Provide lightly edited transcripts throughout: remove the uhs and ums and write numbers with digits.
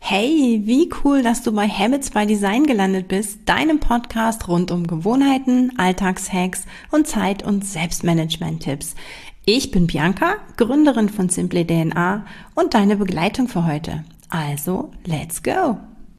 Hey, wie cool, dass du bei Habits by Design gelandet bist, deinem Podcast rund um Gewohnheiten, Alltagshacks und Zeit- und Selbstmanagement-Tipps. Ich bin Bianca, Gründerin von Simply DNA und deine Begleitung für heute. Also, let's go!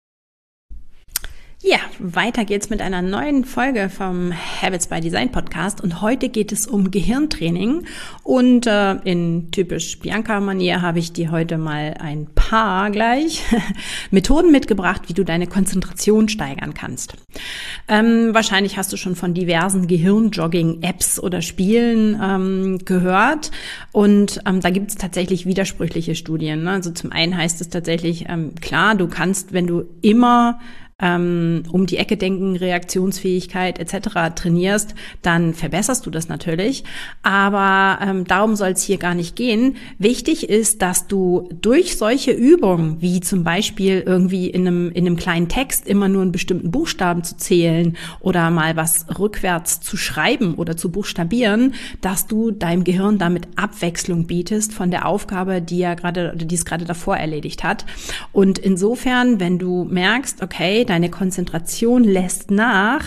Ja, weiter geht's mit einer neuen Folge vom Habits by Design Podcast und heute geht es um Gehirntraining und in typisch Bianca-Manier habe ich dir heute mal ein paar gleich Methoden mitgebracht, wie du deine Konzentration steigern kannst. Wahrscheinlich hast du schon von diversen Gehirnjogging-Apps oder Spielen gehört und da gibt's tatsächlich widersprüchliche Studien. Ne? Also zum einen heißt es tatsächlich, klar, du kannst, wenn du immer um die Ecke denken, Reaktionsfähigkeit etc. trainierst, dann verbesserst du das natürlich. Aber darum soll es hier gar nicht gehen. Wichtig ist, dass du durch solche Übungen, wie zum Beispiel irgendwie in einem kleinen Text immer nur einen bestimmten Buchstaben zu zählen oder mal was rückwärts zu schreiben oder zu buchstabieren, dass du deinem Gehirn damit Abwechslung bietest von der Aufgabe, die es gerade davor erledigt hat. Und insofern, wenn du merkst, okay, deine Konzentration lässt nach,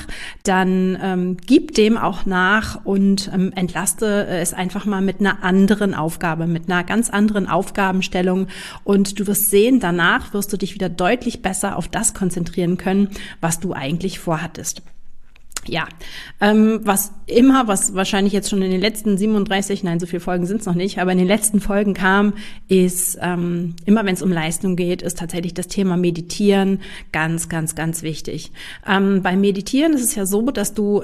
dann gib dem auch nach und entlaste es einfach mal mit einer anderen Aufgabe, mit einer ganz anderen Aufgabenstellung und du wirst sehen, danach wirst du dich wieder deutlich besser auf das konzentrieren können, was du eigentlich vorhattest. Ja, was wahrscheinlich jetzt schon in den letzten 37, nein, so viele Folgen sind es noch nicht, aber in den letzten Folgen kam, ist immer, wenn es um Leistung geht, ist tatsächlich das Thema Meditieren ganz, ganz, ganz wichtig. Beim Meditieren ist es ja so, dass du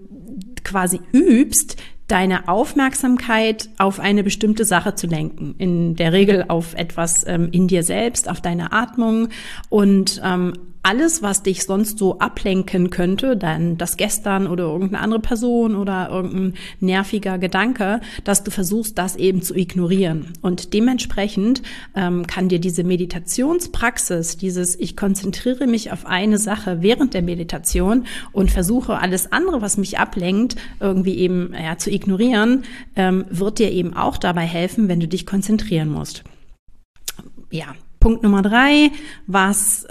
quasi übst, deine Aufmerksamkeit auf eine bestimmte Sache zu lenken. In der Regel auf etwas in dir selbst, auf deine Atmung und alles, was dich sonst so ablenken könnte, dann das Gestern oder irgendeine andere Person oder irgendein nerviger Gedanke, dass du versuchst, das eben zu ignorieren. Und dementsprechend kann dir diese Meditationspraxis, ich konzentriere mich auf eine Sache während der Meditation und versuche alles andere, was mich ablenkt, irgendwie eben zu ignorieren, wird dir eben auch dabei helfen, wenn du dich konzentrieren musst. Ja. Punkt Nummer 3, was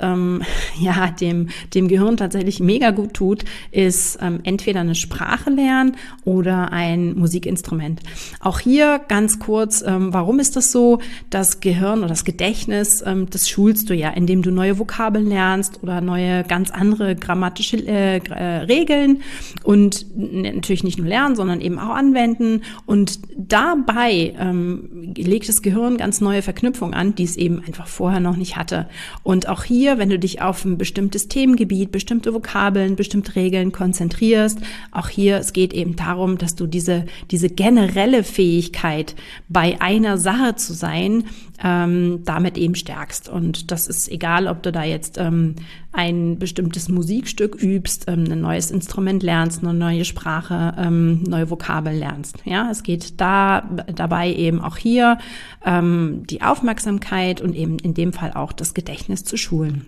dem Gehirn tatsächlich mega gut tut, ist entweder eine Sprache lernen oder ein Musikinstrument. Auch hier ganz kurz, warum ist das so? Das Gehirn oder das Gedächtnis, das schulst du ja, indem du neue Vokabeln lernst oder neue ganz andere grammatische Regeln und natürlich nicht nur lernen, sondern eben auch anwenden. Und dabei legt das Gehirn ganz neue Verknüpfungen an, die es eben einfach vorher noch nicht hatte. Und auch hier, wenn du dich auf ein bestimmtes Themengebiet, bestimmte Vokabeln, bestimmte Regeln konzentrierst, auch hier, es geht eben darum, dass du diese generelle Fähigkeit, bei einer Sache zu sein, damit eben stärkst. Und das ist egal, ob du da jetzt ein bestimmtes Musikstück übst, ein neues Instrument lernst, eine neue Sprache, neue Vokabeln lernst. Ja, es geht dabei eben auch hier die Aufmerksamkeit und eben in dem Fall auch das Gedächtnis zu schulen.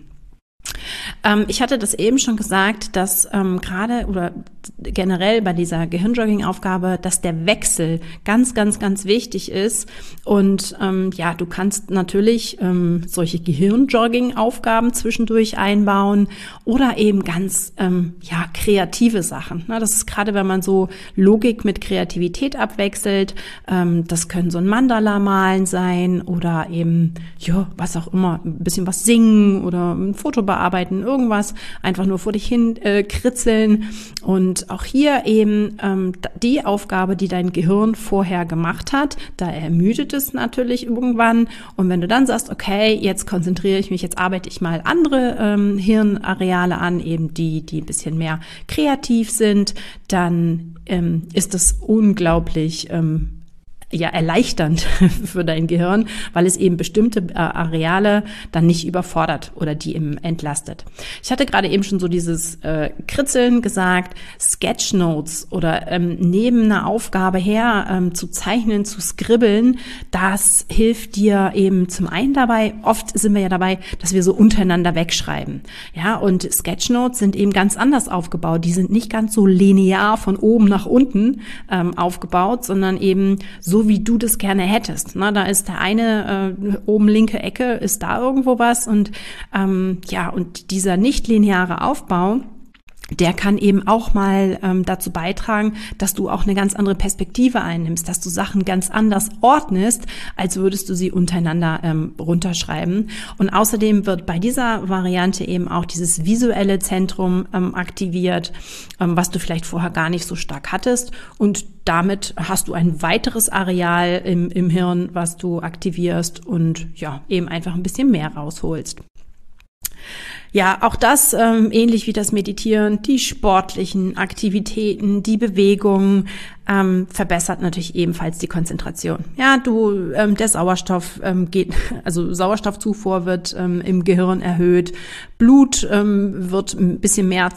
Ich hatte das eben schon gesagt, dass gerade oder generell bei dieser Gehirnjogging-Aufgabe, dass der Wechsel ganz, ganz, ganz wichtig ist. Und du kannst natürlich solche Gehirnjogging-Aufgaben zwischendurch einbauen oder eben ganz kreative Sachen. Na, das ist gerade, wenn man so Logik mit Kreativität abwechselt. Das können so ein Mandala malen sein oder eben was auch immer, ein bisschen was singen oder ein Foto bearbeiten, irgendwas, einfach nur vor dich hin kritzeln. Und auch hier eben die Aufgabe, die dein Gehirn vorher gemacht hat, da ermüdet es natürlich irgendwann. Und wenn du dann sagst, okay, jetzt konzentriere ich mich, jetzt arbeite ich mal andere Hirnareale an, eben die ein bisschen mehr kreativ sind, dann ist das unglaublich erleichternd für dein Gehirn, weil es eben bestimmte Areale dann nicht überfordert oder die eben entlastet. Ich hatte gerade eben schon so dieses Kritzeln gesagt, Sketchnotes oder neben einer Aufgabe her zu zeichnen, zu skribbeln, das hilft dir eben zum einen dabei, oft sind wir ja dabei, dass wir so untereinander wegschreiben. Ja, und Sketchnotes sind eben ganz anders aufgebaut. Die sind nicht ganz so linear von oben nach unten aufgebaut, sondern eben so so wie du das gerne hättest. Na, da ist der eine oben linke Ecke, ist da irgendwo was und und dieser nicht-lineare Aufbau, der kann eben auch mal dazu beitragen, dass du auch eine ganz andere Perspektive einnimmst, dass du Sachen ganz anders ordnest, als würdest du sie untereinander runterschreiben. Und außerdem wird bei dieser Variante eben auch dieses visuelle Zentrum aktiviert, was du vielleicht vorher gar nicht so stark hattest. Und damit hast du ein weiteres Areal im Hirn, was du aktivierst und ja, eben einfach ein bisschen mehr rausholst. Ja, auch das, ähnlich wie das Meditieren, die sportlichen Aktivitäten, die Bewegung, verbessert natürlich ebenfalls die Konzentration. Ja, der Sauerstoff also Sauerstoffzufuhr wird im Gehirn erhöht, Blut wird ein bisschen mehr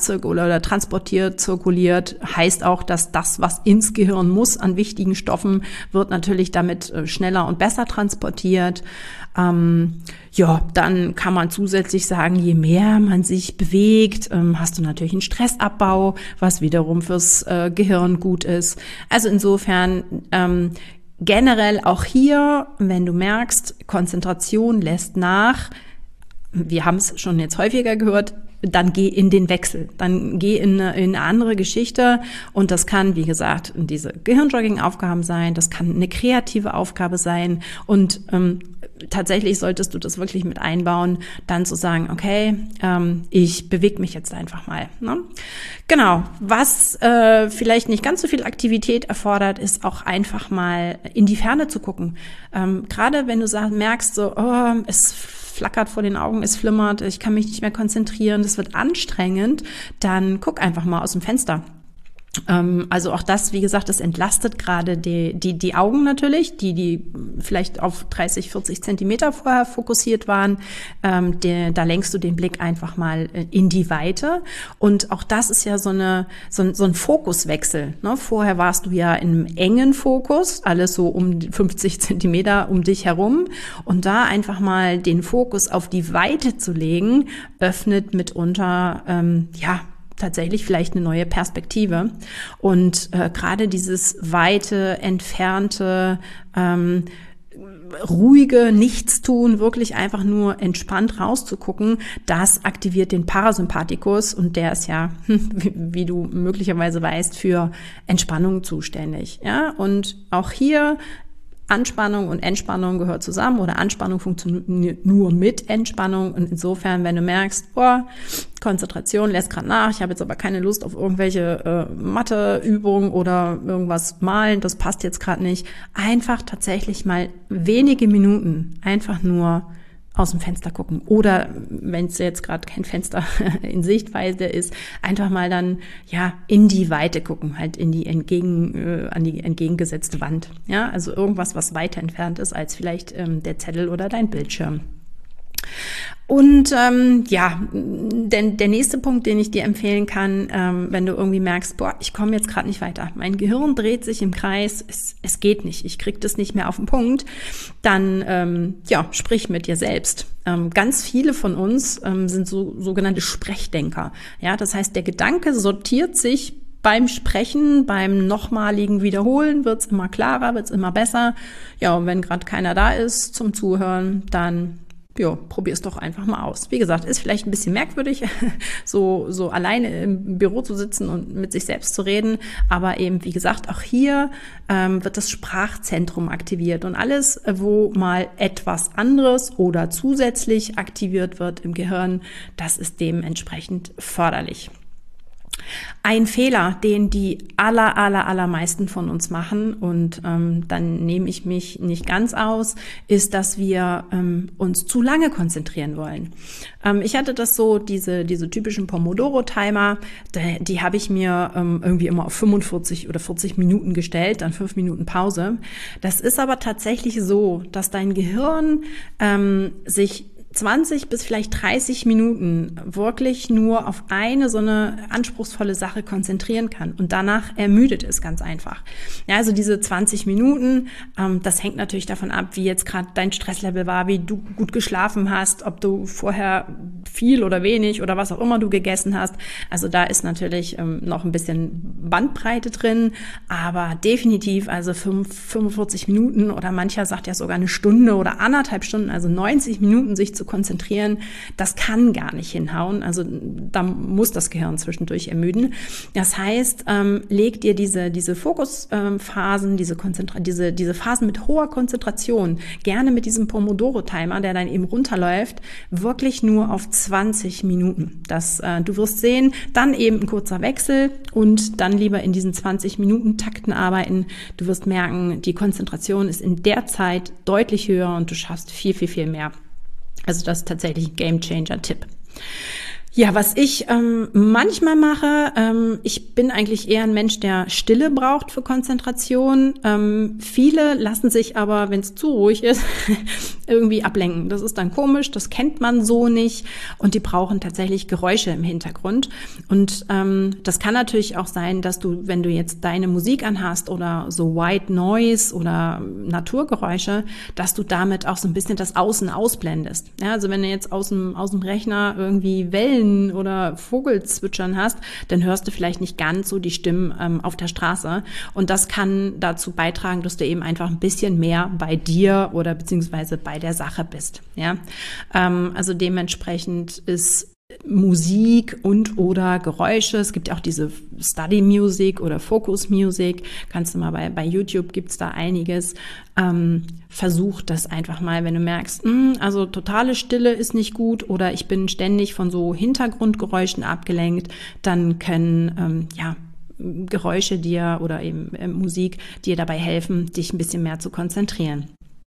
zirkuliert, heißt auch, dass das, was ins Gehirn muss an wichtigen Stoffen, wird natürlich damit schneller und besser transportiert. Dann kann man zusätzlich sagen, je mehr man sich bewegt, hast du natürlich einen Stressabbau, was wiederum fürs Gehirn gut ist. Also insofern generell auch hier, wenn du merkst, Konzentration lässt nach, wir haben es schon jetzt häufiger gehört, dann geh in den Wechsel, dann geh in eine andere Geschichte und das kann, wie gesagt, diese Gehirnjogging-Aufgaben sein, das kann eine kreative Aufgabe sein und tatsächlich solltest du das wirklich mit einbauen, dann zu sagen, okay, ich bewege mich jetzt einfach mal. Ne? Genau, was vielleicht nicht ganz so viel Aktivität erfordert, ist auch einfach mal in die Ferne zu gucken. Gerade wenn du merkst, so, es flackert vor den Augen, es flimmert, ich kann mich nicht mehr konzentrieren, das wird anstrengend, dann guck einfach mal aus dem Fenster. Also auch das, wie gesagt, das entlastet gerade die Augen natürlich, die vielleicht auf 30, 40 Zentimeter vorher fokussiert waren. Da lenkst du den Blick einfach mal in die Weite. Und auch das ist ja so ein Fokuswechsel. Ne? Vorher warst du ja in einem engen Fokus, alles so um 50 Zentimeter um dich herum. Und da einfach mal den Fokus auf die Weite zu legen, öffnet mitunter, tatsächlich vielleicht eine neue Perspektive. Und gerade dieses weite, entfernte, ruhige Nichtstun, wirklich einfach nur entspannt rauszugucken, das aktiviert den Parasympathikus und der ist ja, wie du möglicherweise weißt, für Entspannung zuständig. Ja, und auch hier Anspannung und Entspannung gehört zusammen oder Anspannung funktioniert nur mit Entspannung und insofern, wenn du merkst, Konzentration lässt gerade nach, ich habe jetzt aber keine Lust auf irgendwelche Matheübungen oder irgendwas malen, das passt jetzt gerade nicht, einfach tatsächlich mal wenige Minuten einfach nur aus dem Fenster gucken oder wenn es jetzt gerade kein Fenster in Sichtweite ist, einfach mal dann in die Weite gucken, halt an die entgegengesetzte Wand. Ja, also irgendwas, was weiter entfernt ist als vielleicht der Zettel oder dein Bildschirm. Und denn der nächste Punkt, den ich dir empfehlen kann, wenn du irgendwie merkst, ich komme jetzt gerade nicht weiter, mein Gehirn dreht sich im Kreis, es geht nicht, ich krieg das nicht mehr auf den Punkt, dann sprich mit dir selbst. Ganz viele von uns sind sogenannte Sprechdenker. Ja, das heißt, der Gedanke sortiert sich beim Sprechen, beim nochmaligen Wiederholen wird's immer klarer, wird's immer besser. Ja, und wenn gerade keiner da ist zum Zuhören, dann probier's doch einfach mal aus. Wie gesagt, ist vielleicht ein bisschen merkwürdig, so alleine im Büro zu sitzen und mit sich selbst zu reden, aber eben, wie gesagt, auch hier wird das Sprachzentrum aktiviert und alles, wo mal etwas anderes oder zusätzlich aktiviert wird im Gehirn, das ist dementsprechend förderlich. Ein Fehler, den die allermeisten von uns machen, und dann nehme ich mich nicht ganz aus, ist, dass wir uns zu lange konzentrieren wollen. Ich hatte das so, diese typischen Pomodoro-Timer, die habe ich mir irgendwie immer auf 45 oder 40 Minuten gestellt, dann 5 Minuten Pause. Das ist aber tatsächlich so, dass dein Gehirn sich 20 bis vielleicht 30 Minuten wirklich nur auf eine so eine anspruchsvolle Sache konzentrieren kann und danach ermüdet es ganz einfach. Ja, also diese 20 Minuten, das hängt natürlich davon ab, wie jetzt gerade dein Stresslevel war, wie du gut geschlafen hast, ob du vorher viel oder wenig oder was auch immer du gegessen hast. Also da ist natürlich noch ein bisschen Bandbreite drin, aber definitiv also 45 Minuten oder mancher sagt ja sogar eine Stunde oder 1,5 Stunden, also 90 Minuten sich zu konzentrieren, das kann gar nicht hinhauen. Also da muss das Gehirn zwischendurch ermüden. Das heißt, leg dir diese Fokusphasen, diese Phasen mit hoher Konzentration, gerne mit diesem Pomodoro-Timer, der dann eben runterläuft, wirklich nur auf 20 Minuten. Du wirst sehen, dann eben ein kurzer Wechsel und dann lieber in diesen 20-Minuten-Takten arbeiten. Du wirst merken, die Konzentration ist in der Zeit deutlich höher und du schaffst viel, viel, viel mehr. Also das ist tatsächlich ein Game-Changer-Tipp. Ja, was ich manchmal mache, ich bin eigentlich eher ein Mensch, der Stille braucht für Konzentration. Viele lassen sich aber, wenn es zu ruhig ist, irgendwie ablenken. Das ist dann komisch, das kennt man so nicht und die brauchen tatsächlich Geräusche im Hintergrund. Und das kann natürlich auch sein, dass du, wenn du jetzt deine Musik anhast oder so White Noise oder Naturgeräusche, dass du damit auch so ein bisschen das Außen ausblendest. Ja, also wenn du jetzt aus dem Rechner irgendwie Wellen oder Vogelzwitschern hast, dann hörst du vielleicht nicht ganz so die Stimmen auf der Straße. Und das kann dazu beitragen, dass du eben einfach ein bisschen mehr bei dir oder beziehungsweise bei der Sache bist. Ja, also dementsprechend ist Musik und oder Geräusche. Es gibt auch diese Study Music oder Focus Music. Kannst du mal bei YouTube gibt's da einiges. Versuch das einfach mal, wenn du merkst, also totale Stille ist nicht gut oder ich bin ständig von so Hintergrundgeräuschen abgelenkt, dann können Geräusche dir oder eben Musik dir dabei helfen, dich ein bisschen mehr zu konzentrieren.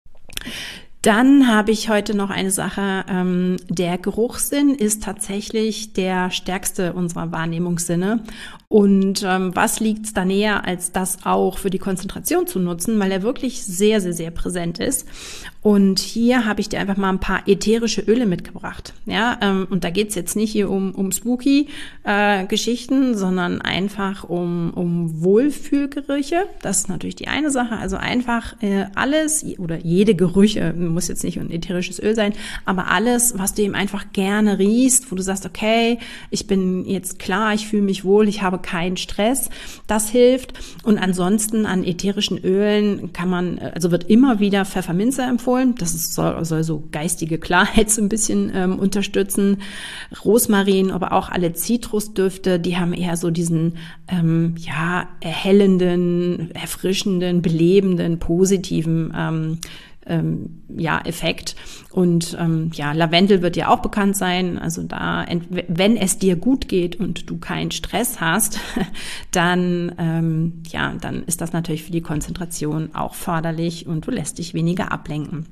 Dann habe ich heute noch eine Sache. Der Geruchssinn ist tatsächlich der stärkste unserer Wahrnehmungssinne. Und was liegt da näher, als das auch für die Konzentration zu nutzen, weil er wirklich sehr, sehr, sehr präsent ist. Und hier habe ich dir einfach mal ein paar ätherische Öle mitgebracht. Ja, und da geht's jetzt nicht hier um spooky Geschichten, sondern einfach um Wohlfühlgerüche. Das ist natürlich die eine Sache. Also einfach alles oder jede Gerüche, muss jetzt nicht ein ätherisches Öl sein, aber alles, was du eben einfach gerne riechst, wo du sagst, okay, ich bin jetzt klar, ich fühle mich wohl, ich habe keinen Stress, das hilft. Und ansonsten an ätherischen Ölen wird immer wieder Pfefferminze empfohlen. Das soll so geistige Klarheit so ein bisschen unterstützen. Rosmarin, aber auch alle Zitrusdüfte, die haben eher so diesen erhellenden, erfrischenden, belebenden, positiven Effekt. Und Lavendel wird ja auch bekannt sein. Also wenn es dir gut geht und du keinen Stress hast, dann ist das natürlich für die Konzentration auch förderlich und du lässt dich weniger ablenken.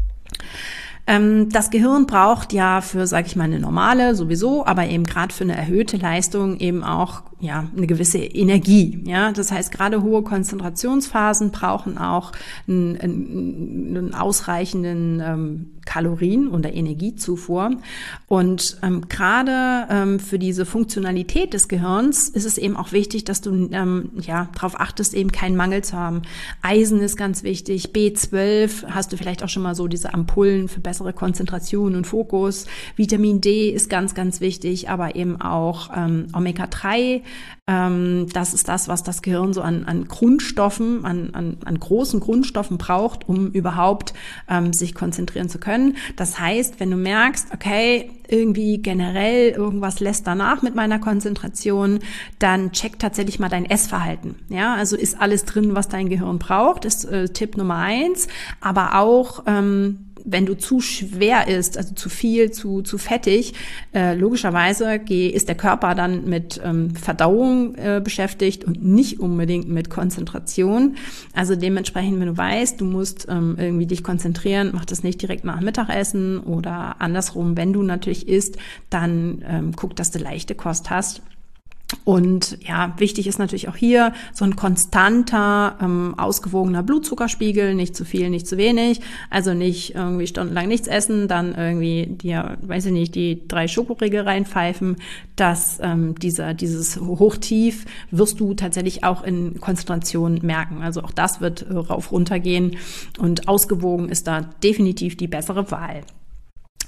Das Gehirn braucht ja für, sage ich mal, eine normale sowieso, aber eben gerade für eine erhöhte Leistung eben auch eine gewisse Energie. Ja, das heißt, gerade hohe Konzentrationsphasen brauchen auch einen ausreichenden Kalorien- oder Energiezufuhr. Und gerade für diese Funktionalität des Gehirns ist es eben auch wichtig, dass du darauf achtest, eben keinen Mangel zu haben. Eisen ist ganz wichtig, B12 hast du vielleicht auch schon mal so diese Ampullen für bessere Konzentration und Fokus. Vitamin D ist ganz, ganz wichtig, aber eben auch Omega-3. Das ist das, was das Gehirn so an Grundstoffen, an großen Grundstoffen braucht, um überhaupt sich konzentrieren zu können. Das heißt, wenn du merkst, okay, irgendwie generell irgendwas lässt danach mit meiner Konzentration, dann check tatsächlich mal dein Essverhalten. Ja, also ist alles drin, was dein Gehirn braucht, ist Tipp Nummer 1, aber auch wenn du zu schwer isst, also zu viel, zu fettig, logischerweise ist der Körper dann mit Verdauung beschäftigt und nicht unbedingt mit Konzentration. Also dementsprechend, wenn du weißt, du musst irgendwie dich konzentrieren, mach das nicht direkt nach Mittagessen oder andersrum, wenn du natürlich isst, dann guck, dass du leichte Kost hast. Und ja, wichtig ist natürlich auch hier so ein konstanter, ausgewogener Blutzuckerspiegel, nicht zu viel, nicht zu wenig. Also nicht irgendwie stundenlang nichts essen, dann irgendwie dir, weiß ich nicht, die 3 Schokoriegel reinpfeifen. Dieses Hochtief wirst du tatsächlich auch in Konzentration merken. Also auch das wird rauf runter gehen und ausgewogen ist da definitiv die bessere Wahl.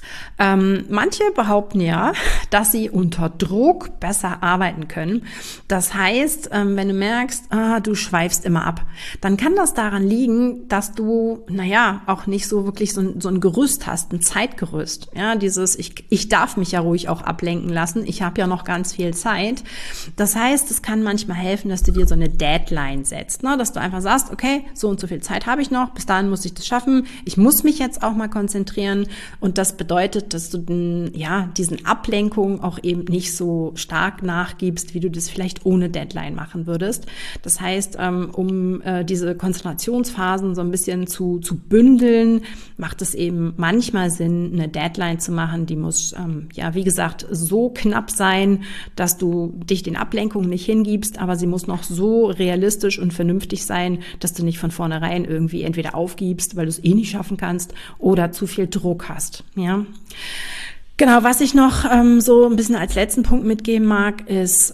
Manche behaupten ja, dass sie unter Druck besser arbeiten können. Das heißt, wenn du merkst, du schweifst immer ab, dann kann das daran liegen, dass du, auch nicht so wirklich so ein Gerüst hast, ein Zeitgerüst. Ja, ich darf mich ja ruhig auch ablenken lassen. Ich habe ja noch ganz viel Zeit. Das heißt, es kann manchmal helfen, dass du dir so eine Deadline setzt, ne? Dass du einfach sagst, okay, so und so viel Zeit habe ich noch, bis dahin muss ich das schaffen. Ich muss mich jetzt auch mal konzentrieren und das bedeutet, dass du diesen Ablenkungen auch eben nicht so stark nachgibst, wie du das vielleicht ohne Deadline machen würdest. Das heißt, um diese Konzentrationsphasen so ein bisschen zu bündeln, macht es eben manchmal Sinn, eine Deadline zu machen. Die muss, wie gesagt, so knapp sein, dass du dich den Ablenkungen nicht hingibst, aber sie muss noch so realistisch und vernünftig sein, dass du nicht von vornherein irgendwie entweder aufgibst, weil du es nicht schaffen kannst, oder zu viel Druck hast. Ja. Genau, was ich noch so ein bisschen als letzten Punkt mitgeben mag, ist,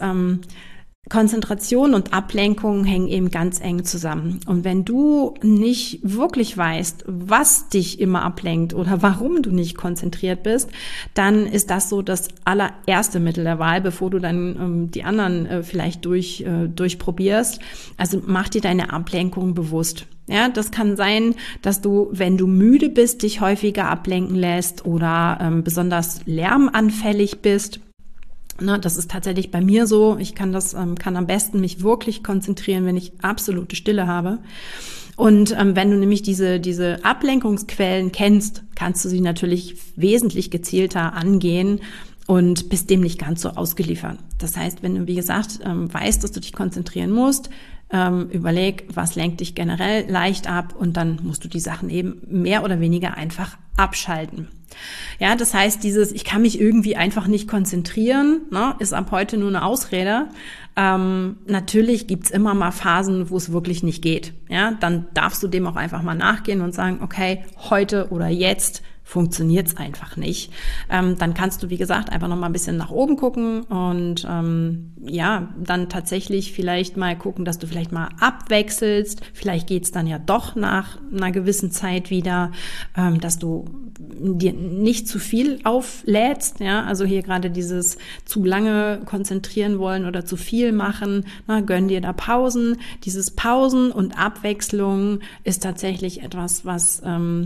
Konzentration und Ablenkung hängen eben ganz eng zusammen. Und wenn du nicht wirklich weißt, was dich immer ablenkt oder warum du nicht konzentriert bist, dann ist das so das allererste Mittel der Wahl, bevor du dann die anderen vielleicht durchprobierst. Also mach dir deine Ablenkung bewusst. Ja, das kann sein, dass du, wenn du müde bist, dich häufiger ablenken lässt oder besonders lärmanfällig bist. Na, das ist tatsächlich bei mir so. Ich kann am besten mich wirklich konzentrieren, wenn ich absolute Stille habe. Und wenn du nämlich diese Ablenkungsquellen kennst, kannst du sie natürlich wesentlich gezielter angehen und bist dem nicht ganz so ausgeliefert. Das heißt, wenn du, wie gesagt, weißt, dass du dich konzentrieren musst, überleg, was lenkt dich generell leicht ab, und dann musst du die Sachen eben mehr oder weniger einfach abschalten. Ja, das heißt, ich kann mich irgendwie einfach nicht konzentrieren, ne, ist ab heute nur eine Ausrede. Natürlich gibt's immer mal Phasen, wo es wirklich nicht geht. Ja, dann darfst du dem auch einfach mal nachgehen und sagen, okay, heute oder jetzt funktioniert's einfach nicht. Dann kannst du, wie gesagt, einfach noch mal ein bisschen nach oben gucken und dann tatsächlich vielleicht mal gucken, dass du vielleicht mal abwechselst. Vielleicht geht's dann ja doch nach einer gewissen Zeit wieder, dass du dir nicht zu viel auflädst. Ja, also hier gerade dieses zu lange konzentrieren wollen oder zu viel machen. Gönn dir da Pausen. Dieses Pausen und Abwechslung ist tatsächlich etwas, was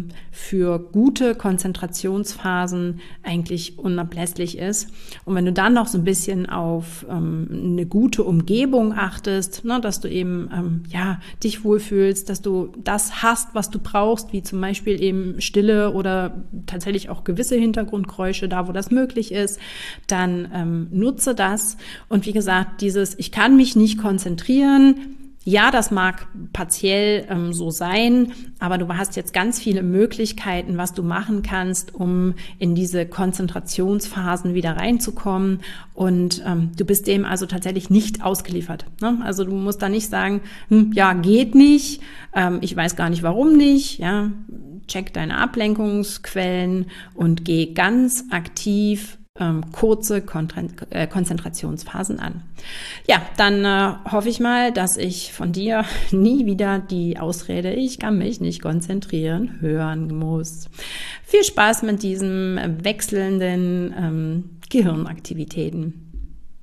für gute Konzentrationsphasen eigentlich unablässlich ist. Und wenn du dann noch so ein bisschen auf eine gute Umgebung achtest, dass du eben dich wohlfühlst, dass du das hast, was du brauchst, wie zum Beispiel eben Stille oder tatsächlich auch gewisse Hintergrundgeräusche, da wo das möglich ist, dann nutze das. Und wie gesagt, ich kann mich nicht konzentrieren. Ja, das mag partiell so sein, aber du hast jetzt ganz viele Möglichkeiten, was du machen kannst, um in diese Konzentrationsphasen wieder reinzukommen, und du bist dem also tatsächlich nicht ausgeliefert. Ne? Also du musst da nicht sagen, geht nicht, ich weiß gar nicht, warum nicht. Ja, check deine Ablenkungsquellen und geh ganz aktiv kurze Konzentrationsphasen an. Ja, dann hoffe ich mal, dass ich von dir nie wieder die Ausrede, ich kann mich nicht konzentrieren, hören muss. Viel Spaß mit diesen wechselnden Gehirnaktivitäten.